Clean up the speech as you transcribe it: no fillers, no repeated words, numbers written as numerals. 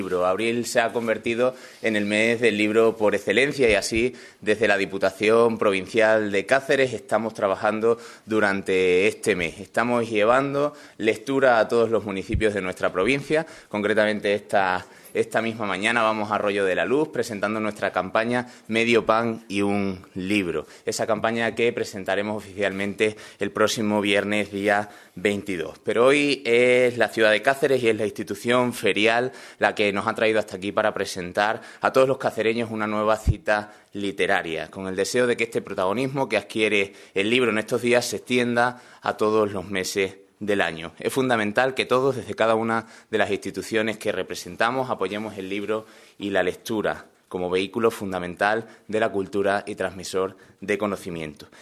Abril se ha convertido en el mes del libro por excelencia y así desde la Diputación Provincial de Cáceres estamos trabajando durante este mes. Estamos llevando lectura a todos los municipios de nuestra provincia, concretamente esta misma mañana vamos a Arroyo de la Luz presentando nuestra campaña Medio Pan y un Libro. Esa campaña que presentaremos oficialmente el próximo viernes día 22. Pero hoy es la ciudad de Cáceres y es la institución ferial la que nos ha traído hasta aquí para presentar a todos los cacereños una nueva cita literaria, con el deseo de que este protagonismo que adquiere el libro en estos días se extienda a todos los meses del año. Es fundamental que todos, desde cada una de las instituciones que representamos, apoyemos el libro y la lectura como vehículo fundamental de la cultura y transmisor de conocimiento.